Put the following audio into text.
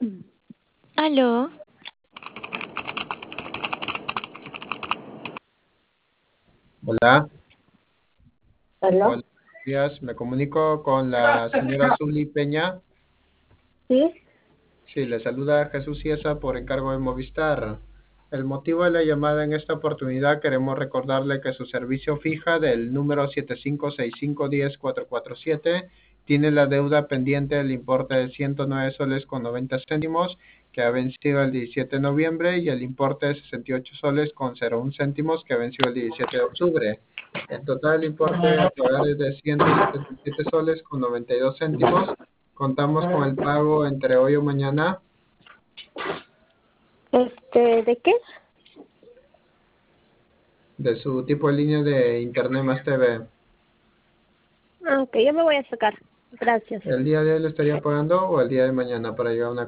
Aló, Hola, ¿Aló? buenos días. Me comunico con la señora Zuli Peña. ¿Sí? Sí, le saluda Jesús Ciesa por encargo de Movistar. El motivo de la llamada en esta oportunidad queremos recordarle que su servicio fija del número 756510-447 tiene la deuda pendiente del importe de 109 soles con 90 céntimos que ha vencido el 17 de noviembre y el importe de 68 soles con 01 céntimos que venció el 17 de octubre. En total, el importe a pagar es de 177 soles con 92 céntimos. Contamos con el pago entre hoy o mañana. ¿De qué? De su tipo de línea de Internet más TV. Ah, ok, yo me voy a sacar. Gracias. ¿El día de hoy lo estaría pagando o el día de mañana para llevar una